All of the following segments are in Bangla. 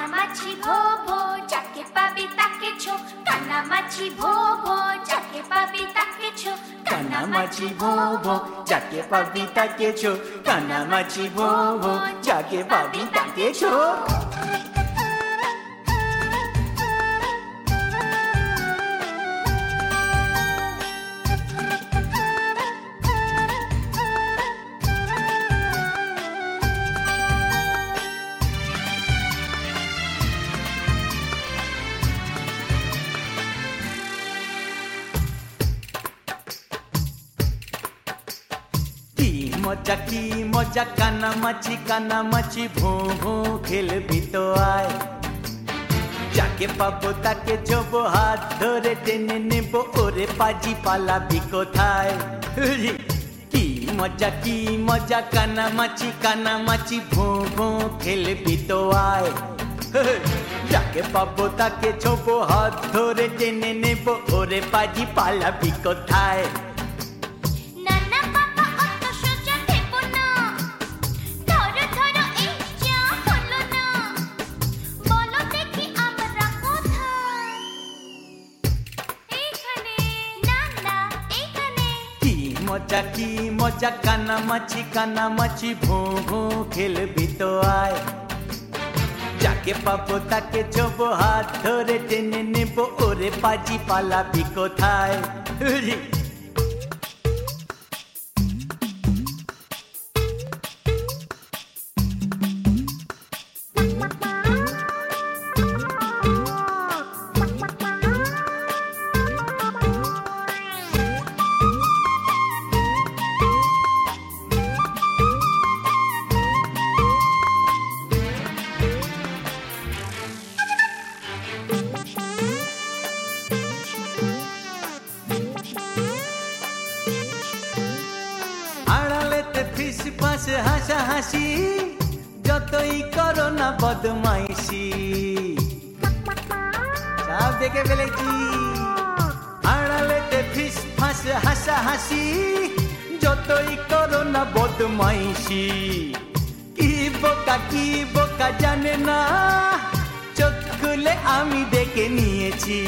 কানামাছি ভো ভো, যাকে পাবি তাকে ছো। কানামাছি ভো ভো, যাকে পাবি তাকে ছো। কানামাছি ভো ভো, যাকে পাবি তাকে ছো। কানামাছি ভো ভো, যাকে পাবি তাকে ছো। মজা কি মজা, কানামাছি ভো ভো, খেলবি তো আয়। যাকে পাবো তাকে ছোবো, হাত ধরে টেনে নেবো, ওরে পাজি পালাবি কোথায়। কি মজা, কানামাছি ভো ভো, খেলবি তো আয়। যাকে পাবো তাকে ছোবো, হাত ধরে টেনে নেবো, ওরে পাজি পালাবি কোথায়। কি মজা, কানামাছি ভো ভো, খেলবি তো আয়। যাকে পাবো তাকে ছোবো, হাত ধরে টেনে নেবো, ওরে পাজি পালাবি কোথায়। পাশে হাসাহাসি, যতই করো না বদমাইশি। সব দেখে ফেলেছি। আড়ালেতে ফিস ফাঁস হাসাহাসি, যতই করো না বদমাইশি। কি বোকা জানে না, চোখ খুলে আমি দেখে নিয়েছি।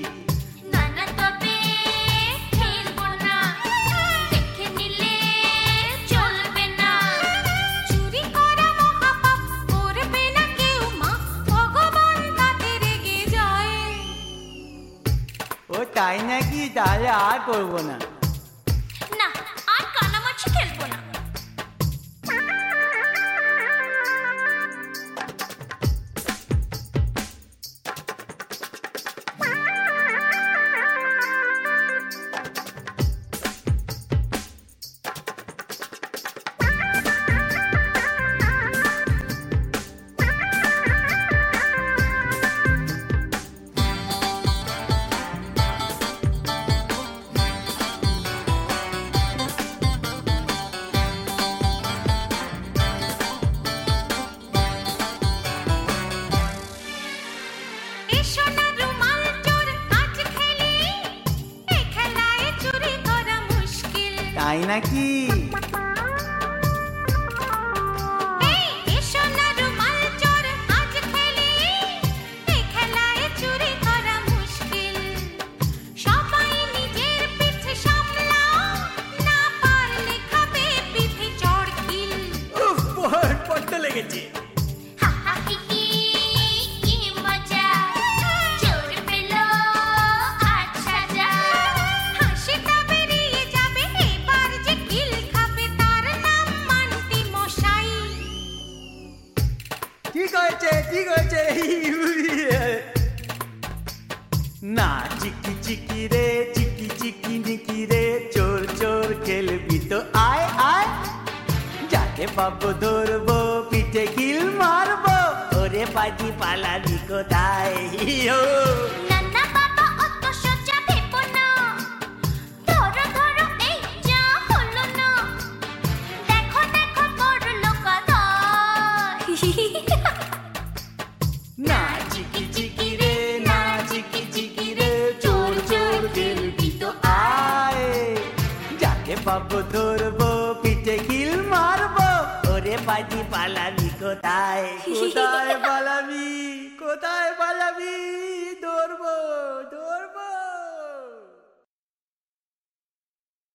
তাই নাকি? তাহলে আর করবো না। আর কানামাছি খেলবো না। তাই নাকি? লেগেছে। ঠিক হয়েছে। না চিকি রে, চিকি নিকি রে, চোর খেলবি তো আয় আয়। যাকে পাবো ধরবো, পিঠে কিল মারবো, ওরে পাজি পালাবি কোথায়। পাবো ধরবো, পিঠে কিল মারবো, ওরে ওরে পাজি পালাবি কোথায় কোথায় পালাবি কোথায়